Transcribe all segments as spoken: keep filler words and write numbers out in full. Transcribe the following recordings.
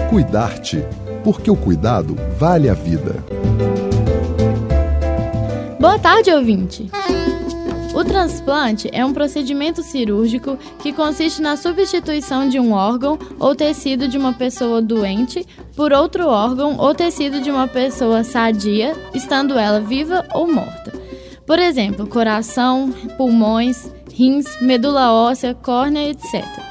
Cuidar-te, porque o cuidado vale a vida. Boa tarde, ouvinte! O transplante é um procedimento cirúrgico que consiste na substituição de um órgão ou tecido de uma pessoa doente por outro órgão ou tecido de uma pessoa sadia, estando ela viva ou morta. Por exemplo, coração, pulmões, rins, medula óssea, córnea, etcétera.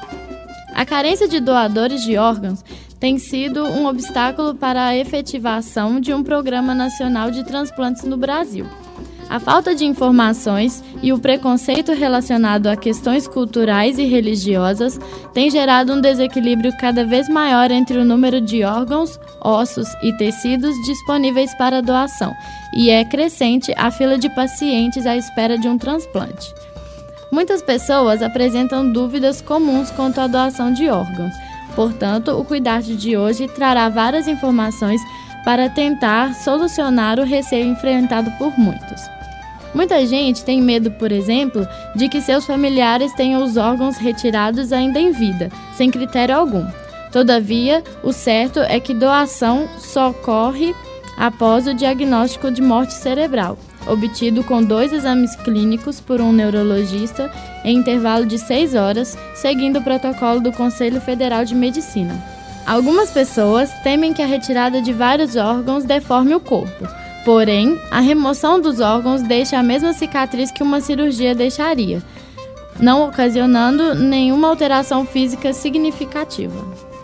A carência de doadores de órgãos tem sido um obstáculo para a efetivação de um Programa Nacional de Transplantes no Brasil. A falta de informações e o preconceito relacionado a questões culturais e religiosas tem gerado um desequilíbrio cada vez maior entre o número de órgãos, ossos e tecidos disponíveis para doação, e é crescente a fila de pacientes à espera de um transplante. Muitas pessoas apresentam dúvidas comuns quanto à doação de órgãos. Portanto, o Cuidar-te de hoje trará várias informações para tentar solucionar o receio enfrentado por muitos. Muita gente tem medo, por exemplo, de que seus familiares tenham os órgãos retirados ainda em vida, sem critério algum. Todavia, o certo é que doação só ocorre após o diagnóstico de morte cerebral, obtido com dois exames clínicos por um neurologista em intervalo de seis horas, seguindo o protocolo do Conselho Federal de Medicina. Algumas pessoas temem que a retirada de vários órgãos deforme o corpo. Porém, a remoção dos órgãos deixa a mesma cicatriz que uma cirurgia deixaria, não ocasionando nenhuma alteração física significativa.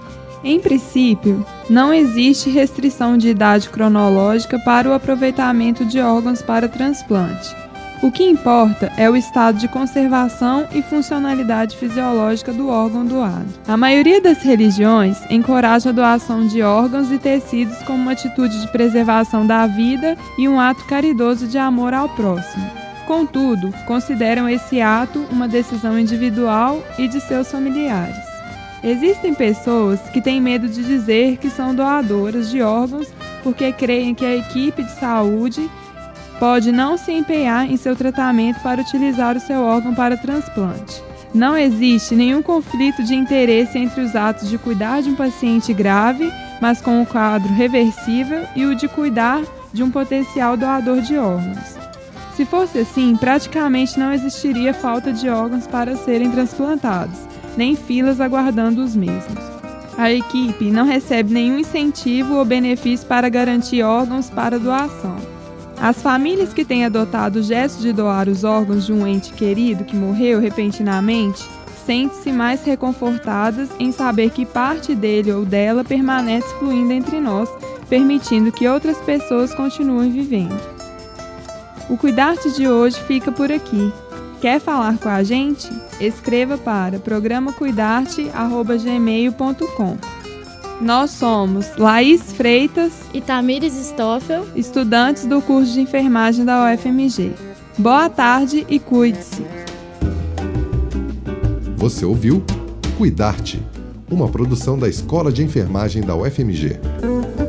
Em princípio, não existe restrição de idade cronológica para o aproveitamento de órgãos para transplante. O que importa é o estado de conservação e funcionalidade fisiológica do órgão doado. A maioria das religiões encoraja a doação de órgãos e tecidos como uma atitude de preservação da vida e um ato caridoso de amor ao próximo. Contudo, consideram esse ato uma decisão individual e de seus familiares. Existem pessoas que têm medo de dizer que são doadoras de órgãos porque creem que a equipe de saúde pode não se empenhar em seu tratamento para utilizar o seu órgão para transplante. Não existe nenhum conflito de interesse entre os atos de cuidar de um paciente grave, mas com um quadro reversível, e o de cuidar de um potencial doador de órgãos. Se fosse assim, praticamente não existiria falta de órgãos para serem transplantados, nem filas aguardando os mesmos. A equipe não recebe nenhum incentivo ou benefício para garantir órgãos para doação. As famílias que têm adotado o gesto de doar os órgãos de um ente querido que morreu repentinamente sentem-se mais reconfortadas em saber que parte dele ou dela permanece fluindo entre nós, permitindo que outras pessoas continuem vivendo. O Cuidar-te de hoje fica por aqui. Quer falar com a gente? Escreva para programa cuidarte arroba gmail ponto com. Nós somos Laís Freitas e Tamires Stoffel, estudantes do curso de enfermagem da U F M G. Boa tarde e cuide-se. Você ouviu Cuidar-te, uma produção da Escola de Enfermagem da U F M G.